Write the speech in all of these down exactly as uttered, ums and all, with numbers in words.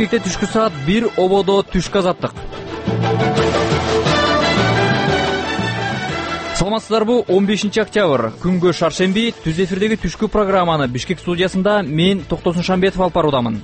Бишкекте түшкү саат бир ободо түшкү азаттык. Саламатсыздарбы? он бешинчи октябрь күнгө шаршемби. Түз эфирдеги түшкү программаны Бишкек студиясында мен Токтосун Шамбетов алып баруудамын.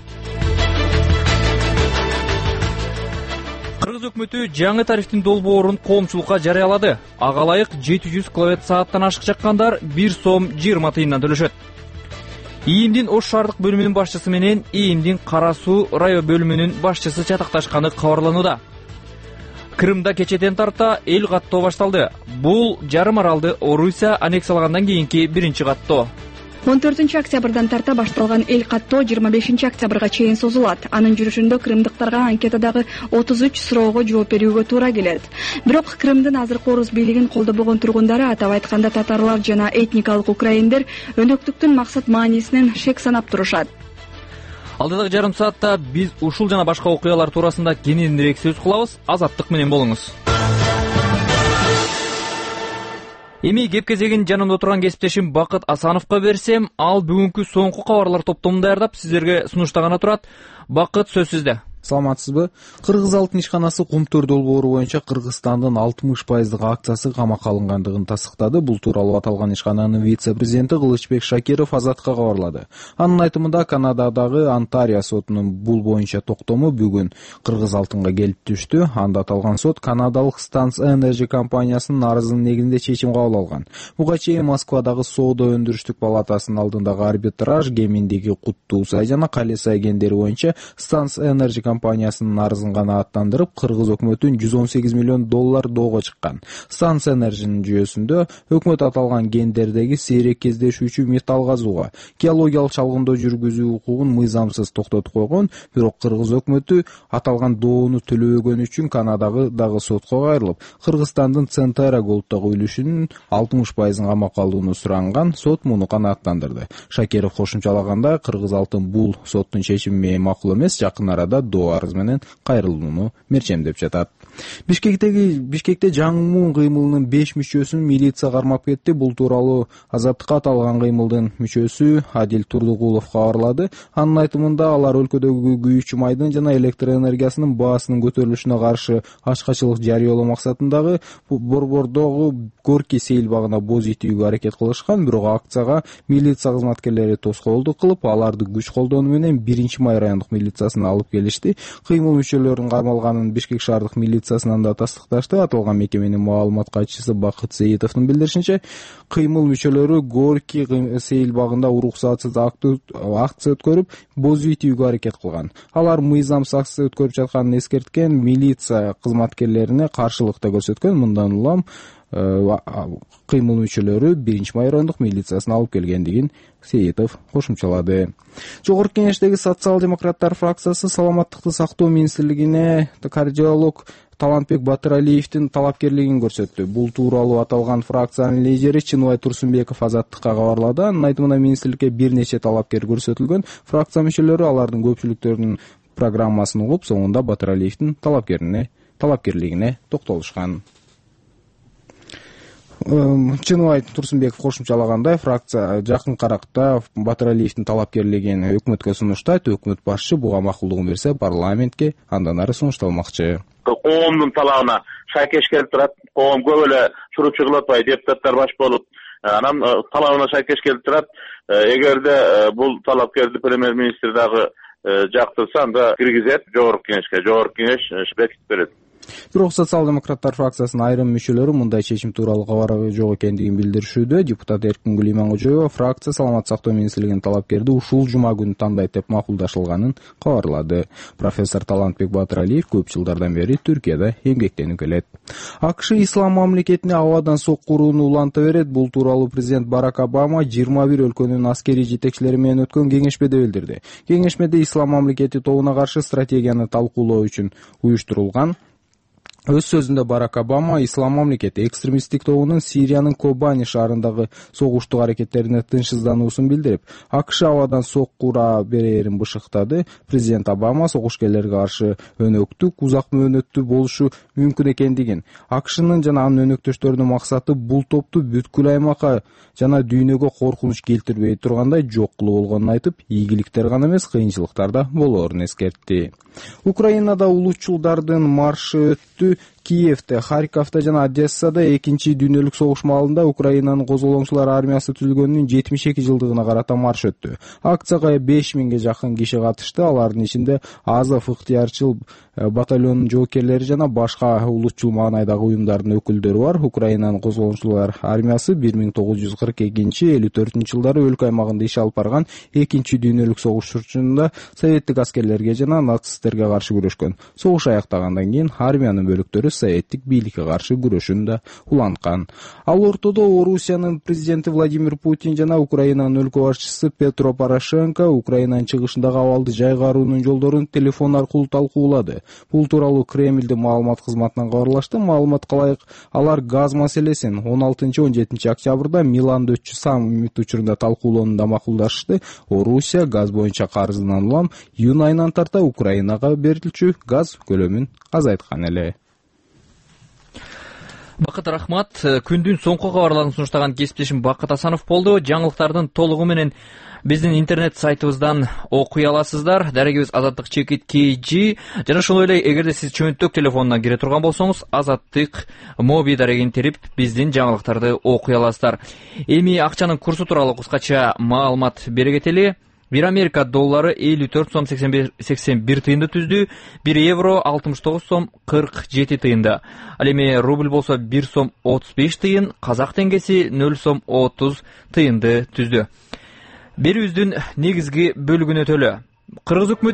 Кыргыз өкмөтү жаңы тарифтин долбоорун коомчулукка жарыялады. Ага ылайык жети жүз киловатт сааттан ашык чаккандар бир сом жыйырма тыйындан төлөшөт. ИИМдин Ош шаардык бөлүмүнүн башчысы менен ИИМдин Кара Суу район бөлүмүнүн башчысы чатакташканы кабарланууда. Крымда кечеден тарта эл каттоо башталды. Бул жарым аралды Орусия аннексиялагандан кийинки биринчи каттоо. он төртүнчү октябрдан тарта башталган эл каттоо жыйырма бешинчи октябрга чейин созулат. Анын жүрүшүндө крымдыктарга анкетадагы отуз үч суроого жооп берүүгө туура келет. Бирок Крымдын азыркы орус бийлигин колдобогон тургундары, атап айтканда татарлар жана этникалык украиндер, өнөктүктүн максат маанисинен шек санап турушат. Алдыдагы жарым саатта биз ушул жана башка окуялар туурасында кененирээк сөз кылабыз. Азаттык менен болуңуз. Эми кеп кезегин жанымда отурган кесиптешим Бакыт Асановго берсем, ал бүгүнкү соңку кабарлар топтомун даярдап сиздерге сунуштаганы турат. Бакыт, сөз сизде. Саламатсызбы? Кыргыз алтын ишканасы Кумтөр долбоору боюнча Кыргызстандын алтымыш пайыздык акциясы камакка алынгандыгын тастыктады. Бул тууралуу аталган ишкананын вице-президенти Кылычбек Шакиров Азатка кабарлады. Анын айтымында, Канададагы Онтарио сотунун бул боюнча токтому бүгүн Кыргыз алтынга келип түштү. Анда аталган сот канадалык Stans Energy компаниясынын арызынын негизинде чечим кабыл алган. Буга чейин Москвадагы соода өндүрүштүк палатасынын алдындагы арбитраж Геминдеги Куттуу Сай жана Кале Сай кендери боюнча Stans Energy компаниясынын арызын гана аттандырып, Кыргыз өкмөтүн жүз он сегиз миллион доллар доого чыккан. Stans Energy'нин жүйөсүндө өкмөт аталган гендердеги сейрек кездешүүчү металл казууга геологиялык чалгындоо жүргүзүү укугун мыйзамсыз токтотуп койгон. Бирок Кыргыз өкмөтү аталган доону төлөбөгөн үчүн Канадагы дагы сотко кайрылып, Кыргызстандын Центера Голдтогу үлүшүнүн алтымыш пайызын камакка алууну суранган. Сот муну канааттандырды. Шакиров кошумчалагандай, Кыргыз алтын бул соттун чечими менен макул эмес, жакын арада доо арыз менен кайрылууну мерчемдеп жатат. Бишкектеги Бишкекте жаңы кыймылынын беш мүчөсүн милиция кармап кетти. Бул тууралуу Азаттыкка аталган кыймылдын мүчөсү Адил Турдугулов кабарлады. Анын айтымында, алар өлкөдөгү күйүүчү майдын жана электр энергиясынын баасынын көтөрүлүшүнө каршы ачкачылык жарыялоо максатындагы Борбордогу Горький сейил багына боз итүүгө аракет кылышкан. Бирок акцияга милиция кызматкерлери тоскоолдук кылып, аларды күч колдонуу менен биринчи май райондук милициясына алып келишти. Кыймыл мүчөлөрүнүн кармалганын Бишкек шаардык милициясынан да тастыкташты. Аталган мекеменин маалымат катчысы Бакыт Сейитовдун билдиришинче, кыймыл мүчөлөрү Горький сейил багында уруксатсыз акция өткөрүп, боз итүүгө аракет кылган. Алар мыйзамсыз акция өткөрүп жатканын эскерткен, милиция кызматкерлерине каршылык да көрсөткөн. Мындан улам кыймыл мүчөлөрү биринчи май райондук милициясына алып келгендигин Сейитов кошумчалады. Жогорку кеңештеги социал-демократтар фракциясы саламаттыкты сактоо министрлигине кардиолог Талантбек Батыралиевдин талапкерлигин көрсөттү. Бул тууралуу аталган фракциянын лидери Чыныбай Турсунбеков Азаттыкка кабарлады. Анын айтымында, министрликке бир нече талапкер көрсөтүлгөн. Фракция мүчөлөрү алардын көпчүлүктөрүнүн программасын угуп, соңунда Батыралиевдин талапкерине талапкерлигине токтолушкан. Чыныбай Турсунбеков кошумчалагандай, фракция жакын каракта Батыралиевдин талапкерлигин өкмөткө сунуштайт. Өкмөт башчы буга макулдугун берсе, парламентке андан ары сунушталмакчы. Коомдун талабына шайкеш келип турат. Коом көп эле чурупчу кылып атпайбы, депутаттар баш болуп, анан талабына шайкеш келип турат. Эгерде бул талапкерди премьер-министр дагы жактырса, анда киргизет жогорку кеңешке. Жогорку кеңеш бекитип берет. Бирок социал-демократтар фракциясынын айрым мүчөлөрү мындай чечим тууралуу кабары жок экендигин билдиришүүдө. Депутат Эркингүл Иманкожоева фракция саламат сактоо министрлигинин талапкерди ушул жума күнү тандайт деп макулдашылганын кабарлады. Профессор Талантбек Батыралиев көп жылдардан бери Түркияда эмгектенип келет. АКШ ислам мамлекетине абадан сокку урууну уланта берет. Бул тууралуу президент Барак Обама жыйырма бир өлкөнүн аскерий жетекчилери менен өткөн кеңешмеде билдирди. Кеңешмеде ислам мамлекети тобуна каршы стратегияны талкуулоо үчүн уюштурулган Өз сөзүндө Барак Обама Ислам мамлекети экстремисттик тобунун Сириянын Кобани шаарындагы согуштук аракеттерине тынчсыздануусун билдирип, АКШ абадан сокку ура берерин бышыктады. Президент Обама согушкерлерге каршы өнөктүк узак мөөнөттүү болушу мүмкүн экендигин, АКШнын жана анын өнөктөштөрүнүн максаты бул топту бүткүл аймакка жана дүйнөгө коркунуч келтирбей тургандай жок кылуу болгонун айтып, ийгиликтер гана эмес, кыйынчылыктар да болоорун эскертти. Украинада улуучулдардын маршы өттү. Киевде, Харьковда жана Одессада экинчи дүйнөлүк согуш маалында Украинанын козголоңчулар армиясы түзүлгөнүнүн жетимиш эки жылдыгына карата марш өттү. Акцияга беш миңге жакын киши катышты. Алардын ичинде Азов ыктыярчыл батальонунун жоокерлери жана башка улуучул маанайдагы уюмдардын өкүлдөрү бар. Украинанын козголоңчулар армиясы бир миң тогуз жүз кырк экинчи элүү төртүнчү жылдары өлкө аймагында иш алып барган экинчи дүйнөлүк согуш учурунда советтик аскерлерге жана нацисттерге каршы күрөшкөн. Согуш аяктагандан кийин армиянын бөлүктөрү советтик бийликке каршы күрөшүн да уланткан. Ал ортодо Орусиянын президенти Владимир Путин жана Украинанын өлкө башчысы Петро Порошенко Украинанын чыгышындагы абалды жайгаруунун жолдорун телефон аркылуу талкуулады. Бул тууралуу Кремлдин маалымат кызматынан кабарлашты. Маалыматка ылайык, алар газ маселесин он алтынчы он жетинчи октябрда Миланда өтчү саммит учурунда талкуулоонун да макулдашты. Орусия газ боюнча карызынан улам июнь айынан тарта Украинага берилчү газ көлөмүн азайткан эле. Бакыт рахмат. Күндүн соңку кабарларын сунуштаган кесиптешим Бакыт Асанов болду. Жаңылыктардын толугу менен биздин интернет сайтыбыздан окуй аласыздар. Дарегибиз Азаттык чекит kg жана ошондой эле эгерде сиз чөнтөк телефонуна кире турган болсоңуз Азаттык моби дарегин терип биздин жаңылыктарды окуй аласыздар. Эми акчанын курсу тууралуу кыскача маалымат бере кетели. бир Америка доллары элүү төрт сом сексен бир тыйынды түздү, бир евро алтымыш тогуз сом кырк жети тыйынды. Ал эми рубль болсо бир сом отуз беш тыйын, казак теңгеси нөл сом отуз тыйынды түздү. Берүүбүздүн негизги бөлүгүнө төлө. Кыргыз өкмөт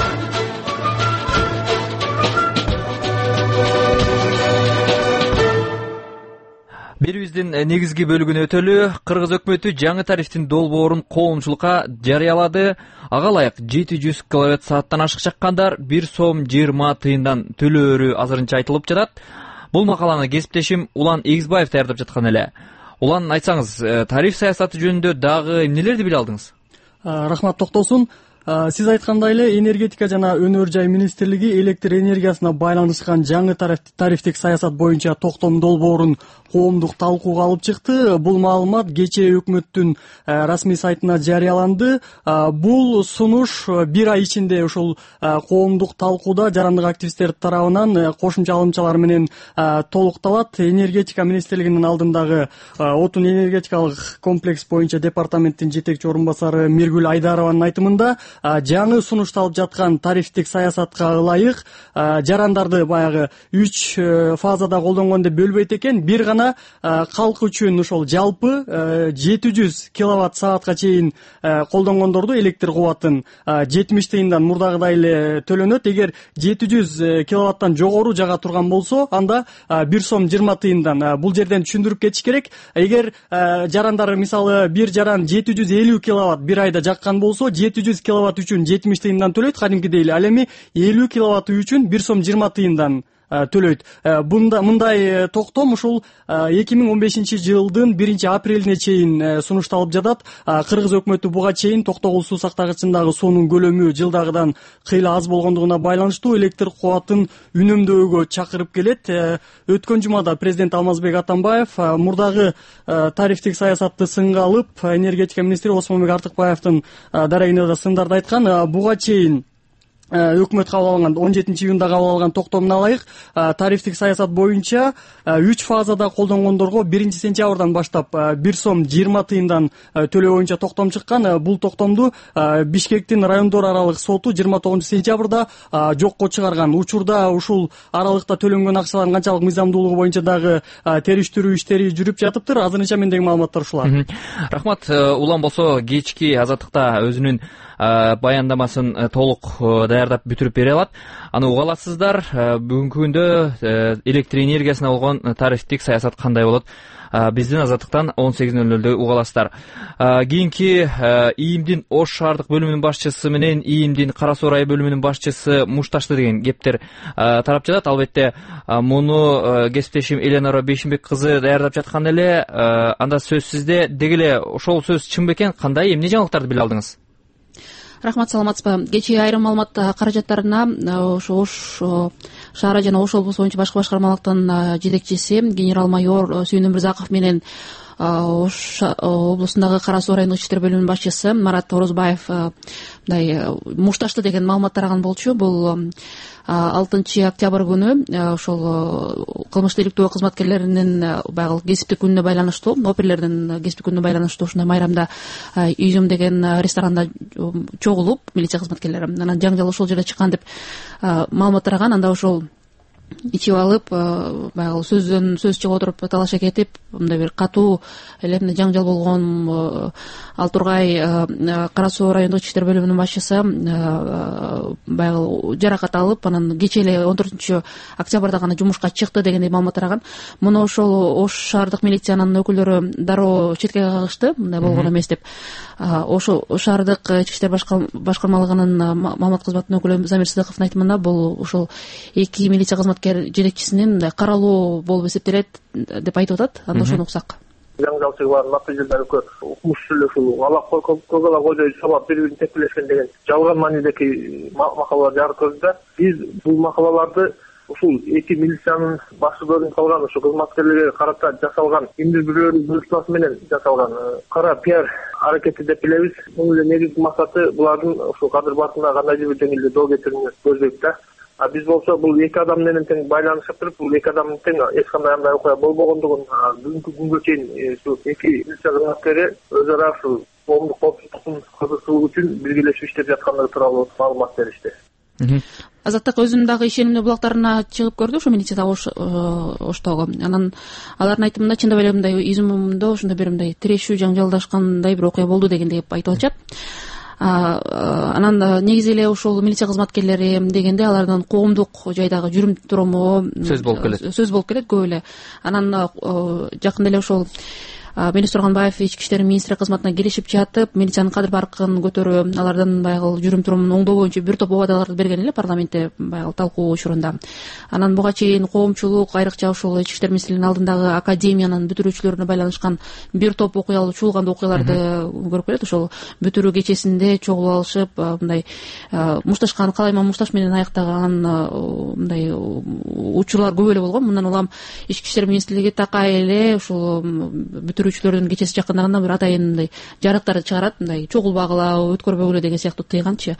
Берүүбүздүн негизги бөлүгүнө өтөлү. Кыргыз өкмөтү жаңы тарифтин долбоорун коомчулукка жарыялады. Ага ылайык жети жүз киловатт сааттан ашык чаккандар бир сом жыйырма тыйындан төлөөрү азырынча айтылып жатат. Бул макаланы кесиптешим Улан Эгизбаев даярдап жаткан эле. Улан, айтсаңыз, тариф саясаты жөнүндө дагы эмнелерди биле алдыңыз? Рахмат, токтолсун. Сиз айткандай эле энергетика жана өнөр жай министрлиги электр энергиясына байланышкан жаңы тарифтик саясат боюнча токтом долбоорун коомдук талкууга алып чыкты. Бул маалымат кечээ өкмөттүн расмий сайтына жарыяланды. Бул сунуш бир ай ичинде ушул коомдук талкууда жарандык активисттер тарабынан кошумча алымчалар менен толукталат. Энергетика министрлигинин алдындагы отун энергетикалык комплекс боюнча департаменттин жетекчи орун басары Миргүл Айдарованын айтымында жаңы сунушталып жаткан тарифтик саясатка ылайык жарандарды баягы үч фазада колдонгон деп бөлбөйт экен. Бир гана калк үчүн ошол жалпы жети жүз киловатт саатка чейин колдонгондорду электр кубатын жетимиш тыйындан мурдагыдай эле төлөнөт. Эгер жети жүз киловаттан жогору жага турган болсо, анда бир сом жыйырма тыйындан. Бул жерден түшүндүрүп кетиш керек. Эгер жарандар мисалы бир жаран жети жүз элүү киловатт бир айда жаккан болсо, жети жүз киловатт үчүн жетимиш тыйындан төлөйт кадимкидей эле. Ал эми элүү киловатт үчүн бир сом жыйырма тыйындан төлөйт. Бунда мындай токтом ушул эки миң он бешинчи жылдын биринчи апрелине чейин сунушталып жатат. Кыргыз өкмөтү буга чейин токтогул суу сактагычындагы суунун көлөмү жылдагыдан кыйла аз болгондугуна байланыштуу электр кубатын үнөмдөөгө чакырып келет. Өткөн жумада президент Алмазбек Атамбаев мурдагы тарифтик саясатты сынга алып, энергетика министри Осмонбек Артыкбаевдин дарегинде да сындарды айткан. Буга чейин өкмөт кабыл алган он жетинчи июнда кабыл алган токтомуна ылайык тарифтик саясат боюнча үч фазада колдонгондорго биринчи сентябрдан баштап бир сом жыйырма тыйындан төлөө боюнча токтом чыккан. Бул токтомду Бишкектин райондор аралык соту жыйырма тогузунчу сентябрда жокко чыгарган. Учурда ушул аралыкта төлөнгөн акчалардын канчалык мыйзамдуулугу боюнча дагы териштирүү иштери жүрүп жатыптыр. Азырынча мендеги маалыматтар ушулар. Рахмат. Улан болсо кечки Азаттыкта өзүнүн баяндамасын толук даярдап бүтүрүп бере алат. Аны уга аласыздар. Бүгүнкү күндө электр энергиясына болгон тарифтик саясат кандай болот? Биздин Азаттыктан он сегиз нөл нөлдө уга аласыздар. Кийинки ИИМдин Ош шаардык бөлүмүнүн башчысы менен ИИМдин Кара Суу райы бөлүмүнүн башчысы мушташты деген кептер тарап жатат. Албетте муну кесиптешим Эленора Бейшимбек кызы даярдап жаткан эле. Анда сөз сизде. Деги эле ошол сөз чын бекен? Кандай, эмне жаңылыктарды биле алдыңыз? Рахмат, саламатсызбы? Кечээ айрым маалымат каражаттарына ошо Ош шаары жана Ош облусу боюнча башкы башкармалыктын жетекчиси генерал-майор Сүйүн Өмүрзаков менен Ош облусундагы Кара Суу райондук иштер бөлүмүнүн башчысы Марат Орозбаев мындай мушташты деген маалымат тараган болчу. Бул алтынчы октябрь күнү ошол кылмыш иликтөө кызматкерлеринин баягы кесиптик күнүнө байланыштуу, оперлердин кесиптик күнүнө байланыштуу ушундай майрамда Изюм деген ресторанда чогулуп милиция кызматкерлери анан жаңжал ошол жерде чыккан деп маалымат тараган. Анда ошол ичип алып баягы сөздөн сөз чыгып отуруп талаша кетип мындай бир катуу эле жаңжал болгон. Ал тургай Кара Суу райондук иштер бөлүмүнүн башчысы баягы жаракат алып анан кечээ эле он төртүнчү октябрда гана жумушка чыкты дегендей маалымат тараган. Муну ошол Ош шаардык милициянын өкүлдөрү дароо четке кагышты, мындай болгон эмес деп. Ошо шаардык ички иштер башкармалыгынын маалымат кызматынын өкүлү Замир Сыдыковдун айтымында бул ошол эки милиция кызматкер жетекчисинин мындай каралоо болуп эсептелет деп айтып атат. Анда ошону уксак. Жаңжалчы бар натыйжалары укмуш сүйлөшүү ала көгала койдой сабап бири-бирин тепкилешкен деген жалган маанидеги макалалар жарыктырды. Биз бул макалаларды ушул эки милициянын башчылыгын калган ушу кызматкерлерге карата жасалган кимдир бирөөнүн буйрутмасы менен жасалган кара пиар аракети деп билебиз. Мунун негизги максаты булардын ушул кадыр басына кандайдыр бир жеңилдүү доо кетирүүнү көздөйт да. А биз болсо бул эки адам менен тең байланышып туруп, бул эки адамдын тең эч кандай андай окуя болбогондугун бүгүнкү күнгө чейин ушу эки милиция кызматкери өз ара ушул коомдук коопсуздуктун кыргызчылыгы үчүн биргелешип иштеп жаткандыгы тууралуу маалымат беришти. Азаттык өзүнүн дагы ишенимдүү булактарына чыгып көрдү ушу милицияда Оштогу. Анан алардын айтымында чындап эле мындай Изюмдо ушундай бир мындай тирешүү жаңжалдашкандай бир окуя болду дегендей айтып атышат. Анан негизи эле ошол милиция кызматкерлери дегенде алардын коомдук жайдагы жүрүм туруму сөз болуп келет. Сөз болуп келет көп эле. Анан жакында эле ошол Мелис Турганбаев ички иштер министри кызматына киришип жатып, милициянын кадыр баркын көтөрүү, алардын баягы жүрүм турумун оңдоо боюнча бир топ убадаларды берген эле парламентте баягы талкуу учурунда. Анан буга чейин коомчулук, айрыкча ошол ички иштер министринин алдындагы академиянын бүтүрүүчүлөрүнө байланышкан бир топ окуялар, чуулган окуяларды көрүп келет. Ошол бүтүрүү кечесинде чогулуп алышып, мындай мушташкан, калайма мушташ менен аяктаган мындай учурлар көп эле болгон. Мындан улам ички иштер министрлиги такай эле ушул бүтүрүүчүлөрдүн кечеси жакындаганда бир атайын мындай жарыктарды чыгарат, мындай чогулбагыла, өткөрбөгүлө деген сыяктуу тыйганчы.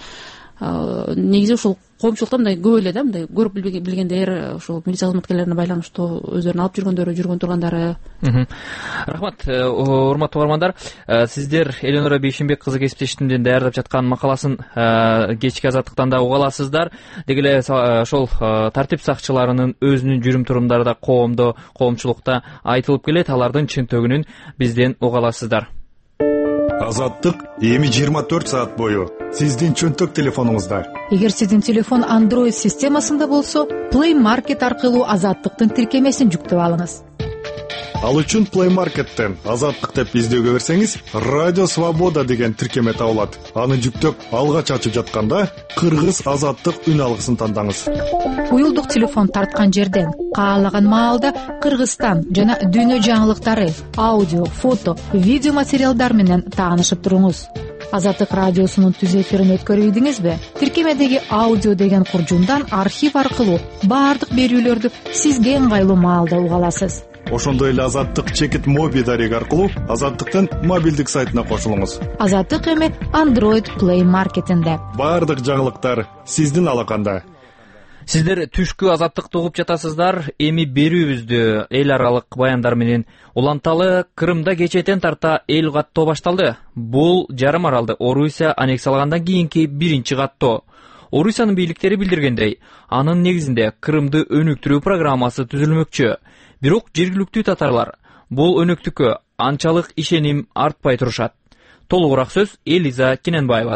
Негизи ушул коомчулукта мындай көп эле да, мындай көрүп билгендер, ушул милиция кызматкерлерине байланыштуу өздөрүнүн алып жүргөндөрү, жүргөн тургандары. Рахмат, урматтуу угармандар. Сиздер Эленора Бейшимбек кызы кесиптешимдин даярдап жаткан макаласын кечки Азаттыктан да уга аласыздар. Деги эле ошол тартип сакчыларынын өзүнүн жүрүм турумдары да коомдо, коомчулукта айтылып келет. Алардын чынтөгүнүн бизден уга аласыздар. Азаттык эми жыйырма төрт саат бою сиздин чөнтөк телефонуңузда. Эгер сиздин телефон Android системасында болсо, Play Market аркылуу Азаттыктын тиркемесин жүктөп алыңыз. Ал үчүн Play Market'тен Азаттык деп издөөгө берсеңиз, Радио Свобода деген тиркеме табылат. Аны жүктөп, алгач ачып жатканда Кыргыз Азаттык үн алгысын тандаңыз. Уюлдук телефон тарткан жерден каалаган маалда Кыргызстан жана дүйнө жаңылыктары, аудио, фото, видео материалдар менен таанышып туруңуз. Азаттык радиосунун түз эфирин өткөрбөйдүңүзбү? Тиркемедеги аудио деген куржундан архив аркылуу баардык берүүлөрдү сизге ыңгайлуу маалда уга аласыз. Ошондой эле Азаттык чекит моби дареги аркылуу Азаттыктын мобилдик сайтына кошулуңуз. Азаттык эми Android Play Market'инде. Баардык жаңылыктар сиздин алаканда. Сиздер түшкү Азаттыкты угуп жатасыздар. Эми берүүбүздү эл аралык баяндар менен уланталы. Крымда кечээден тарта эл каттоо башталды. Бул жарым аралды Орусия аннексиялагандан кийинки биринчи каттоо. Орусиянын бийликтери билдиргендей, анын негизинде Крымды өнүктүрүү программасы түзүлмөкчү. Бирок жергиликтүү татарлар бул өнүктүккө анчалык ишеним артпай турушат. Толугураак сөз Элиза Кененбаевада.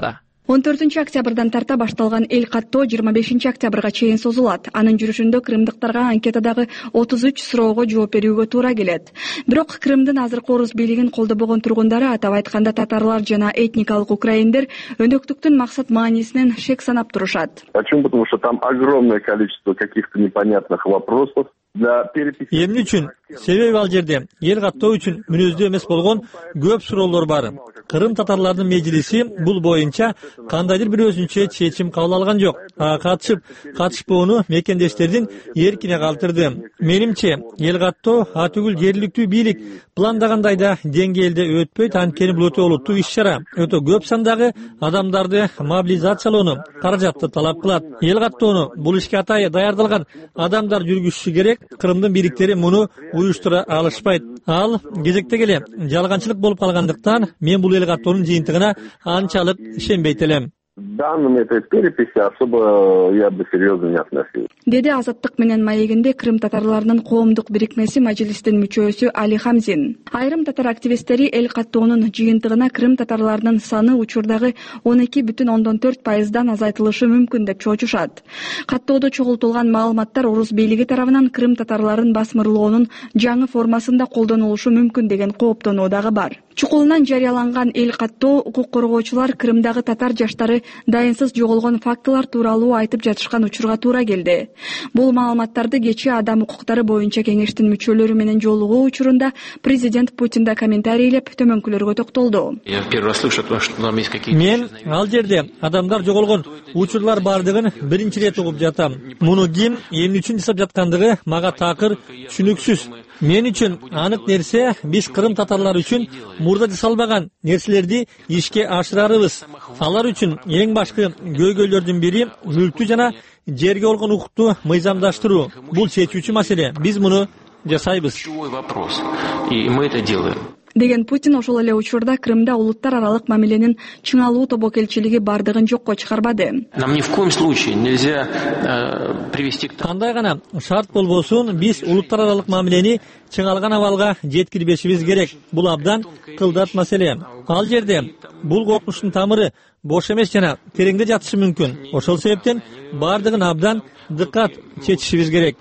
он төртүнчү октябрдан тарта башталган эл каттоо жыйырма бешинчи октябрга чейин созулат. Анын жүрүшүндө крымдыктарга анкетадагы отуз үч суроого жооп берүүгө туура келет. Бирок Крымдын азыркы орус бийлигин колдобогон тургундары, атап айтканда татарлар жана этникалык украиндер, өнөктүктүн максат маанисинен шек санап турушат. Почему? Потому что там огромное количество каких-то непонятных вопросов. Эмне үчүн? Себеби ал жерде эл каттоо үчүн мүнөздүү эмес болгон көп суроолор бар. Кырым татарларынын межлиси бул боюнча кандайдыр бир өзүнчө чечим кабыл алган жок. Катышып, катышпоону мекендештердин эркине калтырды. Менимче, эл каттоо а түгүл жергиликтүү бийлик пландагандай да деңгээлде өтпөйт, анткени бул өтө олуттуу иш-чара. Өтө көп сандагы адамдарды мобилизациялоону, каражатты талап кылат. Эл каттоону бул ишке атайы даярдалган адамдар жүргүзүшү керек. Кырымдын бийликтери муну уюштура алышпайт. Ал кезекте келе жалганчылык болуп калгандыктан мен бул эл каттоонун жыйынтыгына анчалык ишенбейт элем. Данным этой переписи особо я бы серьезно не относил. Деди Азаттык менен маегинде Крым татарларынын коомдук бирикмеси мажлистин мүчөсү Али Хамзин. Айрым татар активисттери эл каттоонун жыйынтыгына Крым татарларынын саны учурдагы он эки бүтүн ондон төрт пайыздан азайтылышы мүмкүн деп чоочушат. Каттоодо чогултулган маалыматтар орус бийлиги тарабынан Крым татарларын басмырлоонун жаңы формасында колдонулушу мүмкүн деген кооптонуу дагы бар. Чукулунан жарыяланган эл каттоо укук коргоочулар Крымдагы татар жаштары дайынсыз жоголгон фактылар тууралуу айтып жатышкан учурга туура келди. Бул маалыматтарды кечээ адам укуктары боюнча кеңештин мүчөлөрү менен жолугуу учурунда президент Путин да комментарийлеп төмөнкүлөргө токтолду. Мен ал жерде адамдар жоголгон учурлар бардыгын биринчи ирет угуп жатам. Муну ким эмне үчүн жасап жаткандыгы мага такыр түшүнүксүз. Мен үчүн анык нерсе, биз Крым татарлары үчүн мурда жасалбаган нерселерди ишке ашырарыбыз. Алар үчүн эң башкы көйгөйлөрдүн бири мүлктү жана жерге болгон укукту мыйзамдаштыруу. Бул чечүүчү маселе. Биз муну жасайбыз. И мы это делаем. Деген Путин ошол эле учурда Крымда улуттар аралык мамиленин чыңалуу тобокелчилиги бардыгын жокко чыгарбады. Нам ни в коем случае нельзя привести к кандай гана шарт болбосун биз улуттар аралык мамилени чыңалган абалга жеткирбешибиз керек. Бул абдан кылдат маселе. Ал жерде бул коркунучтун тамыры бош эмес жана тереңде жатышы мүмкүн. Ошол себептен бардыгын абдан дыккат чечишибиз керек.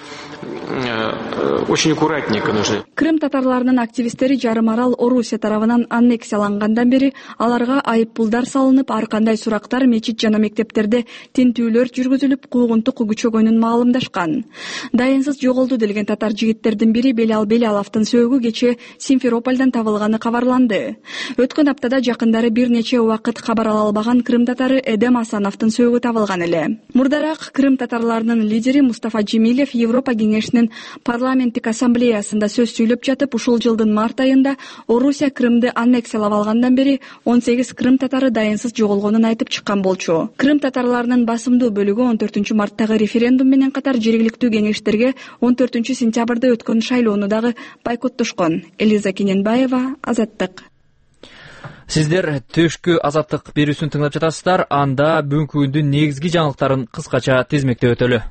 Очень аккуратненько нужно. Крым татарларынын активисттери жарым арал Орусия тарабынан аннексиялангандан бери аларга айыппулдар салынып, ар кандай сурактар мечит жана мектептерде тинтүүлөр жүргүзүлүп, куугунтук күчөгөнүн маалымдашкан. Дайынсыз жоголду делген татар жигиттердин бири Белал Белаловдун сөөгү кечээ Симферополдон табылганы кабарланды. Өткөн аптада жакындары бир нече убакыт кабар ала албаган Крым татары Эдем Асановдун сөөгү табылган эле. Мурдараак Крым татарларынын лидери Мустафа Джемилев Европа кеңешинин парламенттик ассамблеясында сөз сүйлөп жатып, ушул жылдын март айында Орусия Крымды аннексиялап алгандан бери он сегиз Крым татары дайынсыз жоголгонун айтып чыккан болчу. Крым татарларынын басымдуу бөлүгү он төртүнчү марттагы референдум менен катар жергиликтүү кеңештерге он төртүнчү сентябрда өткөн шайлоону дагы бойкоттошкон. Элиза Кененбаева, Азаттык. Сиздер төшкү Азаттык берүүсүн тыңдап жатасыздар. Анда бүгүнкү күндүн негизги жаңылыктарын кыскача тизмектеп өтөлү.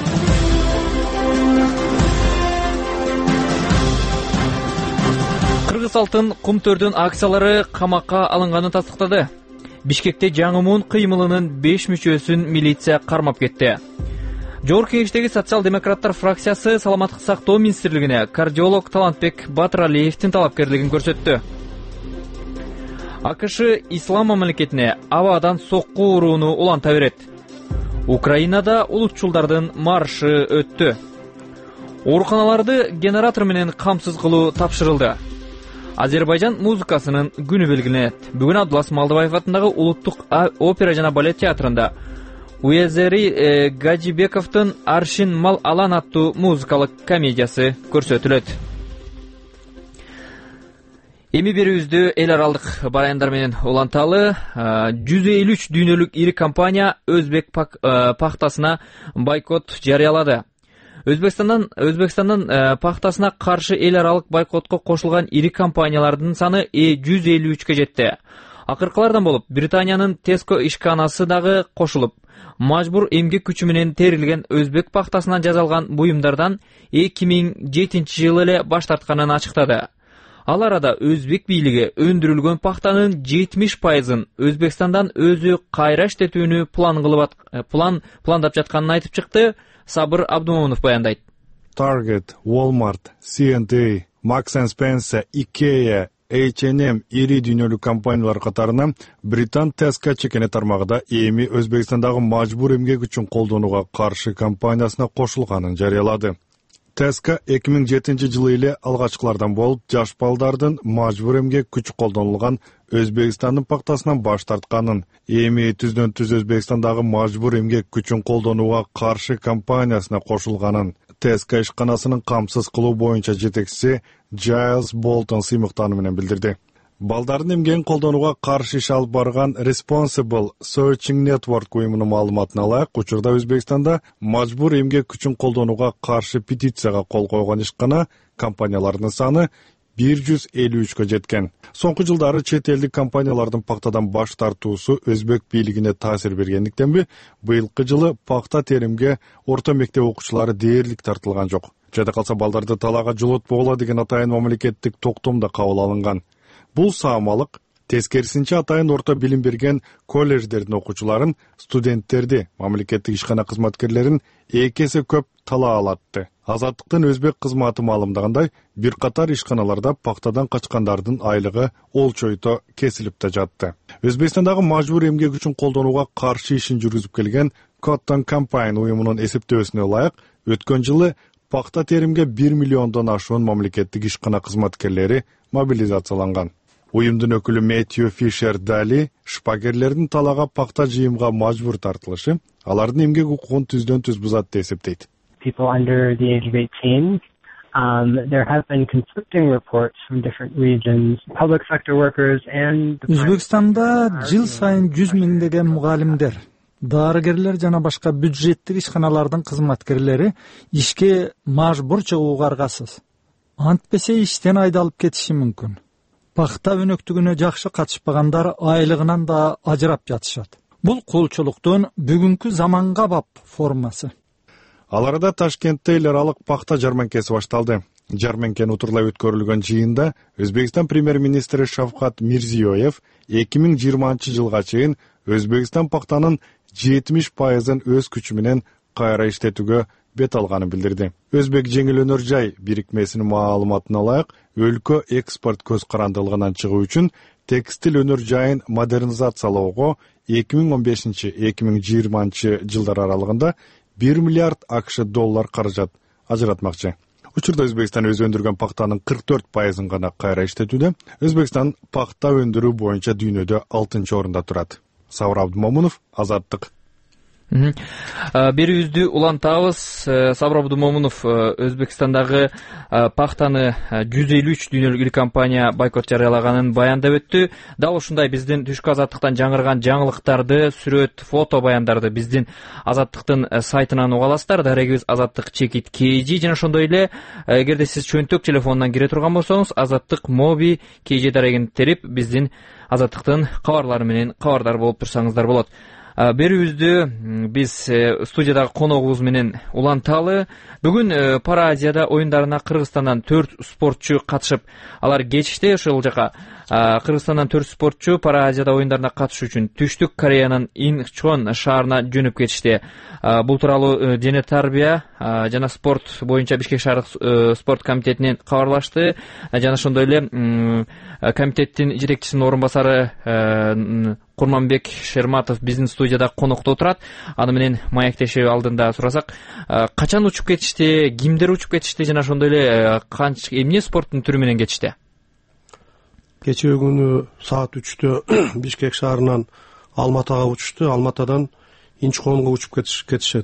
Кыргыз алтын кумтөрдүн акциялары камакка алынганын тастыктады. Бишкекте жаңымун кыймылынын беш мүчөсүн милиция кармап кетти. Жогорку кеңештеги социал-демократтар фракциясы саламаттык сактоо министрлигине кардиолог Талантбек Батыралиевдин талапкерлигин көрсөттү. АКШ ислам мамлекетине абадан сокку урууну уланта берет. Украинада улутчулдардын маршы өттү. Ооруканаларды генератор менен камсыз кылуу тапшырылды. Азербайжан музыкасынын күнү белгиленет. Бүгүн Абдулас Малдыбаев атындагы улуттук опера жана балет театрында Уязери Гаджибековдун Аршин Мал Алан аттуу музыкалык комедиясы көрсөтүлөт. Эми берүүбүздү эл аралык баяндар менен уланталы. жүз элүү үч дүйнөлүк ири компания Өзбек пахтасына бойкот жарыялады. Өзбекстандан Өзбекстандын пахтасына каршы эл аралык бойкотко кошулган ири компаниялардын саны жүз элүү үчкө жетти. Акыркылардан болуп Британиянын Tesco ишканасы дагы кошулуп, мажбур эмгек күчү менен терилген өзбек пахтасынан жасалган буюмдардан эки миң жетинчи жылы эле баш тартканын ачыктады. Ал арада өзбек бийлиги өндүрүлгөн пахтанын жетимиш пайызын Өзбекстандан өзү кайра иштетүүнү план кылып план пландап жатканын айтып чыкты. Сабыр Абдумомунов баяндайт. Target, Walmart, си энд эй, Marks and Spencer, IKEA, эйч энд эм ири дүйнөлүк компаниялар катарына Британ Теска чекене тармагында эми Өзбекстандагы мажбур эмгек үчүн колдонууга каршы кампаниясына кошулганын жарыялады. Теска эки миң жетинчи жылы эле алгачкылардан болуп, жаш балдардын мажбур эмгек күчү колдонулган Өзбекстандын пактасынан баш тартканын, эми түздөн түз Өзбекстандагы мажбур эмгек күчүн колдонууга каршы кампаниясына кошулганын Теска ишканасынын камсыз кылуу боюнча жетекчиси Giles Bolton сыймыктануу менен билдирди. Балдардын эмгегин колдонууга каршы иш алып барган Responsible Searching Network уюмунун маалыматына ылайык, учурда Өзбекстанда мажбур эмгек күчүн колдонууга каршы петицияга кол койгон ишкана компаниялардын саны бир жүз элүү үчкө жеткен. Соңку жылдары чет элдик компаниялардын пактадан баш тартуусу өзбек бийлигине таасир бергендиктенби, быйылкы жылы пакта теримге орто мектеп окуучулары дээрлик тартылган жок. Жада калса балдарды талаага жолотпогула деген атайын мамлекеттик токтом да кабыл алынган. Бул саамалык тескерисинче атайын орто билим берген колледждердин окуучуларын, студенттерди, мамлекеттик ишкана кызматкерлерин эки эсе көп талаа алатты. Азаттыктын өзбек кызматы маалымдагандай, бир катар ишканаларда пактадан качкандардын айлыгы олчойто кесилип да жатты. Өзбекстандагы мажбур эмгек үчүн колдонууга каршы ишин жүргүзүп келген Cotton Campaign уюмунун эсептөөсүнө ылайык, өткөн жылы пакта теримге бир миллиондон ашуун мамлекеттик ишкана кызматкерлери мобилизацияланган. Уюмдун өкүлү Мэтью Фишер Дали шпагерлердин талаага пакта жыйымга мажбур тартылышы алардын эмгек укугун түздөн түз бузат деп эсептейт. People under the age of eighteen, um, there have been conflicting reports from different regions, public sector workers and... Өзбекстанда жыл сайын жүз миңдеген мугалимдер, дарыгерлер жана башка бюджеттик ишканалардын кызматкерлери ишке мажбур чыгууга аргасыз. Антпесе иштен айдалып кетиши мүмкүн. Пакта өнөктүгүнө жакшы катышпагандар айлыгынан да ажырап жатышат. Бул кулчулуктун бүгүнкү заманга бап формасы. Ал арада Ташкентте эл аралык пакта жарманкеси башталды. Жарманкени утурлай өткөрүлгөн жыйында Өзбекстан премьер-министри Шавкат Мирзиёев эки миң жыйырманчы жылга чейин Өзбекстан пактанын жетимиш пайызын өз күчү менен кайра иштетүүгө бет алганын билдирди. Өзбек жеңил өнөр жай бирикмесинин маалыматына ылайык, өлкө экспорт көз карандылыгынан чыгуу үчүн текстил өнөр жайын модернизациялоого эки миң он бешинчи — эки миң жыйырманчы жылдар аралыгында бир миллиард акш доллар каражат ажыратмакчы. Учурда Өзбекстан өзү өндүргөн пактанын кырк төрт пайызын гана кайра иштетүүдө. Өзбекстан пакта өндүрүү боюнча дүйнөдө алтынчы орунда турат. Сабыр Абдумомунов, Азаттык. Берүүбүздү улантабыз. Сабыр Абдумомунов Өзбекстандагы пактаны жүз элүү үч дүйнөлүк ил компания бойкот жарыялаганын баяндап өттү. Дал ушундай биздин түшкү Азаттыктан жаңырган жаңылыктарды, сүрөт, фото баяндарды биздин Азаттыктын сайтынан уга аласыздар. Дарегибиз Азаттык чекит kg жана ошондой эле эгерде сиз чөнтөк телефонунан кире турган болсоңуз, Азаттык моби kg дарегин терип биздин Азаттыктын кабарлары менен кабардар болуп турсаңыздар болот. Берүүбүздү биз студиядагы коногубуз менен уланталы. Бүгүн Пара Азияда оюндарына Кыргызстандан төрт спортчу катышып, алар кечиште ошол жака Кыргызстандан төрт спортчу Пара Азияда оюндарына катышуу үчүн Түштүк Кореянын Инчхон шаарына жөнөп кетишти. Бул тууралуу дене тарбия жана спорт боюнча Бишкек шаардык спорт комитетинен кабарлашты. Жана ошондой эле комитеттин жетекчисинин орун басары Курманбек Шерматов биздин студияда конокто турат. Аны менен маектеши алдында сурасак, качан учуп кетишти, кимдер учуп кетишти жана ошондой эле канча эмне спорттун түрү менен кетишти? Кечээ күнү саат үчтө Бишкек шаарынан Алматага учушту, Алматадан Инчхонго учуп кетишет.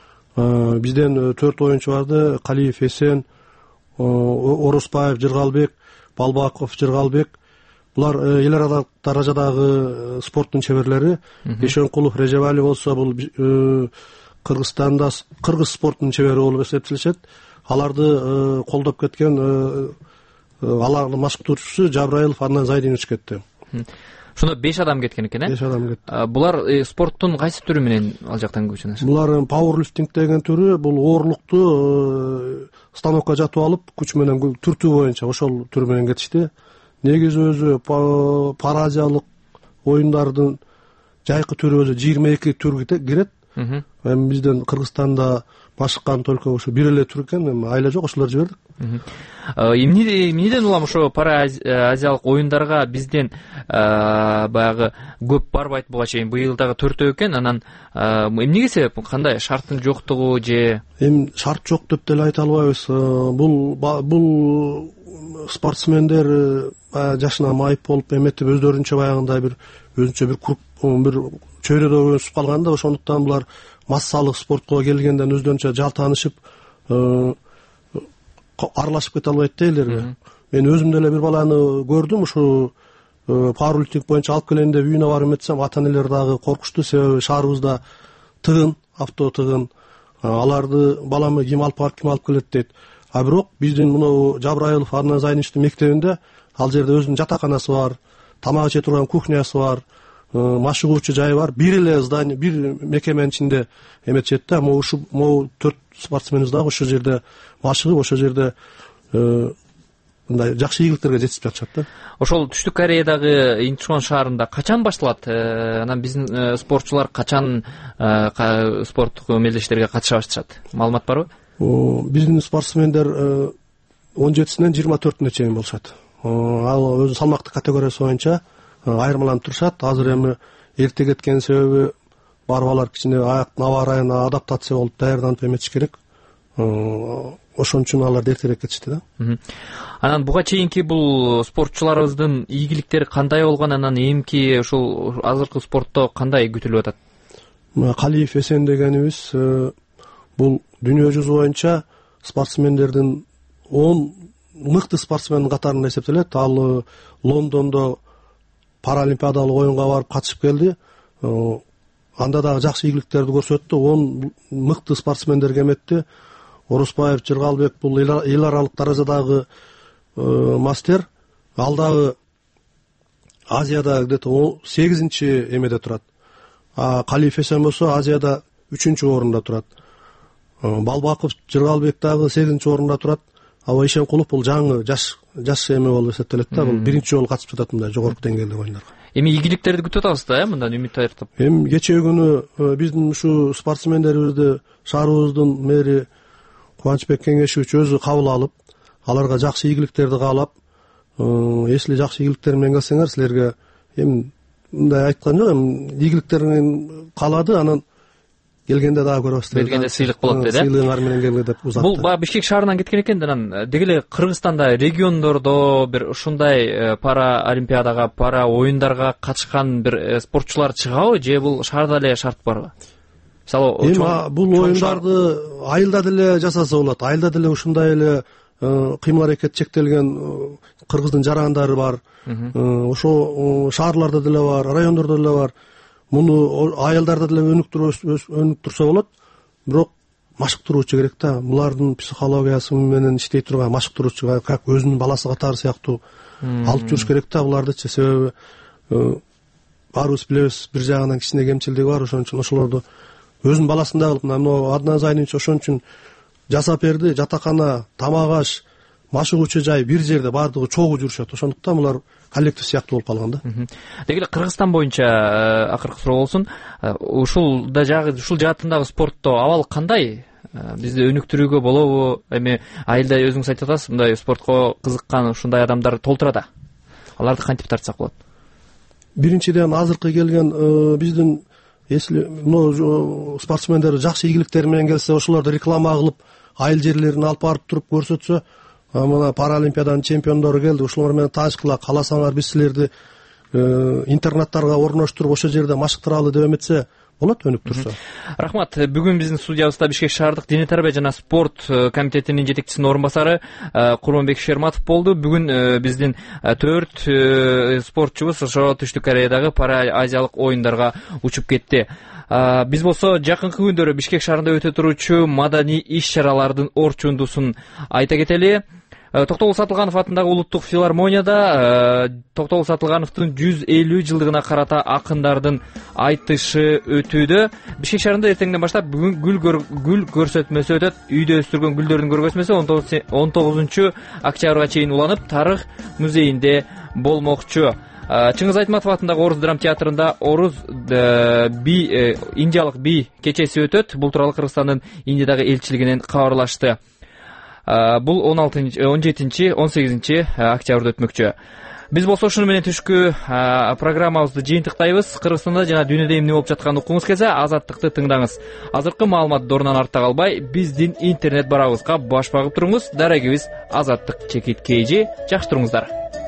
Бизден төрт оюнчу барды: Калиев Эсен, Орусбаев Жыргалбек, Балбаков Жыргалбек. Булар эл аралык даражадагы спорттун чеберлери. Эшенкулов Режебали болсо, бул Кыргызстанда кыргыз спорттун чебери болуп эсептелишет. Аларды колдоп кеткен алардын машыктыруучусу Жабраилов Андан Зайдинович кетти. ошондо беш адам кеткен экен, э? беш адам кетти. Булар спорттун кайсы түрү менен ал жактан көчүнөт? Булар пауэрлифтинг деген түрү, бул оорлукту станокко жатып алып, күч менен түртүү боюнча ошол түр менен кетишти. Негизи өзү паразиялык оюндардын жайкы түрү өзү жыйырма эки түр кирет. Эми бизден Кыргызстанда башкан только ошо бир эле түр экен, эми айла жок, ошолор жибердик. Эмнеден улам ошо пара азиялык оюндарга бизден баягы көп барбайт буга чейин? Быйыл дагы төртөө экен. Анан эмнеге себеп? Кандай шарттын жоктугу же? Эми шарт жок деп деле айта албайбыз. Бул бул спортсмендер жашына майып болуп эметип өздөрүнчө баягындай бир өзүнчө бир круг бир чөйрөдө өсүп калганда, ошондуктан булар массалык спортко келгенден өздөрүнчө жалтанышып аралашып кете албайт дейлерби. Мен өзүм деле бир баланы көрдүм, ушу пауэрлифтинг боюнча алып келейин деп үйүнө барып эметсем, ата энелер дагы коркушту, себеби шаарыбызда тыгын, авто тыгын, аларды баламы ким алып барып ким алып келет дейт. А бирок биздин мына Жабраилов Адназайничтин мектебинде ал жерде өзүнүн жатаканасы бар, тамак иче турган кухнясы бар, машыгуучу жайы бар, бир эле здание, бир мекеменин ичинде эметишет да. Могу ушу могу төрт спортсменибиз дагы ошол жерде машыгып, ошол жерде мындай жакшы ийгиликтерге жетишип жатышат да. Ошол Түштүк Кореядагы Инчхон шаарында качан башталат? Анан биздин спортчулар качан спорттук мелдештерге катыша башташат? Маалымат барбы? Биздин спортсмендер он жетисинен жыйырма төртүнө чейин болушат. Ал өзү салмактык категориясы боюнча айырмаланып турушат. Азыр эми эрте кеткен себеби барбалар кичине аяктын аба ырайына адаптация болуп даярданып эметиш керек. Ошон үчүн алар эртерээк кетишти да. Анан буга чейинки бул спортчуларыбыздын ийгиликтери кандай болгон? Анан эмки ушул азыркы спортто кандай күтүлүп атат? Калиев Эсен дегенибиз бул дүйнө жүзү боюнча спортсмендердин он мыкты спортсмендин катарында эсептелет. Ал Лондондо паралимпиадалык оюнга барып катышып келди. Анда дагы жакшы ийгиликтерди көрсөттү. он мыкты спортсмендер эметти. Орусбаев, Жыргалбек бул эл аралык даражадагы мастер. Ал дагы Азияда где-то сегизинчи эмеде турат. А Калиев Эсен болсо Азияда үчүнчү орунда турат. Балбаков, Жыргалбек дагы сегизинчи орунда турат. Аба Ишенкулов бул жаңы жаш жаш эме болуп эсептелет да. Бул биринчи жолу катышып жатат мындай жогорку деңгээлдеги оюндарга. Эми ийгиликтерди күтүп атабыз да, мындан үмүт айтып. Эми кечээ күнү биздин ушу спортсмендерибизди шаарыбыздын мэри Кубанычбек Кеңешевич өзү кабыл алып, аларга жакшы ийгиликтерди каалап, если жакшы ийгиликтер менен келсеңер, силерге эми мындай айткан жок, эми ийгиликтерин каалады, анан келгенде дагы көрөбүз. Келгенде сыйлык болот деди. Сыйлыгыңар менен келге деп узатты. Бул баягы Бишкек шаарынан кеткен экен, анан деги эле Кыргызстанда региондордо бир ушундай пара олимпиадага, пара оюндарга катышкан бир спортчулар чыгабы, же бул шаарда эле шарт барбы? Эми бул оюндарды айылда деле жасаса болот. Айылда деле ушундай эле кыймыл аракет чектелген Кыргыздын жарандары бар. Ошо шаарларда деле бар, райондордо деле бар. Муну айылдарда деле өнүктүрсө болот. Бирок машыктыруучу керек да. Булардын психологиясы менен иштей турган машыктыруучу, как өзүнүн баласы катары сыяктуу алып жүрүш керек да булардычы. Себеби баарыбыз билебиз, бир жагынан кичине кемчилдиги бар, ошон үчүн ошолорду өзүнүн баласындай кылып, мына Адназайнич ошон үчүн жасап берди. Жатакана, тамак аш, машыгуучу жай бир жерде баардыгы чогуу жүрүшөт. Ошондуктан булар коллектив сыяктуу болуп калган да. Деги эле Кыргызстан боюнча акыркы суроо болсун. Ушул да жагы, ушул жаатындагы спортто абал кандай? Бизди өнүктүрүүгө болобу? Эми айылда өзүңүз айтып атасыз, мындай спортко кызыккан ушундай адамдар толтурада. Аларды кантип тартсак болот? Биринчиден азыркы келген биздин если ну спортсмендер жакшы ийгиликтер менен келсе, ошолорду реклама кылып, айыл жерлерин алып барып туруп көрсөтсө, мына паралимпиаданын чемпиондору келди, ошолор менен таанышкыла, кааласаңар биз силерди интернаттарга орноштуруп ошол жерде машыктыралы деп эметсе болот, өнүктүрсө. Рахмат. Бүгүн биздин студиябызда Бишкек шаардык дене тарбия жана спорт комитетинин жетекчисинин орун басары Курманбек Шерматов болду. Бүгүн биздин төрт спортчубуз ошо Түштүк Кореядагы пара азиялык оюндарга учуп кетти. Биз болсо жакынкы күндөрү Бишкек шаарында өтө туручу маданий иш-чаралардын орчундусун айта кетели. Токтогул Сатылганов атындагы улуттук филармонияда Токтогул Сатылгановдун жүз элүү жылдыгына карата акындардын айтышы өтүүдө. Бишкек шаарында эртеңден баштап бүгүн гүл көрсөтмөсү өтөт. Үйдө өстүргөн гүлдөрдүн көргөзмөсү он тогузунчу октябрга чейин уланып, тарых музейинде болмокчу. Чыңгыз Айтматов атындагы Орус драма театрында Орус би Индиялык би кечеси өтөт. Бул тууралуу Кыргызстандын Индиядагы элчилигинен кабарлашты. Бул он алтынчы, он жетинчи, он сегизинчи октябрда өтмөкчү. Биз болсо ушуну менен түшкү программабызды жыйынтыктайбыз. Кыргызстанда жана дүйнөдө эмне болуп жатканын укуңуз келсе, Азаттыкты тыңдаңыз. Азыркы маалымат дорунан артта калбай, биздин интернет барабызга баш багып туруңуз. Дарегибиз Азаттык чекит кейжи. Жакшы туруңуздар.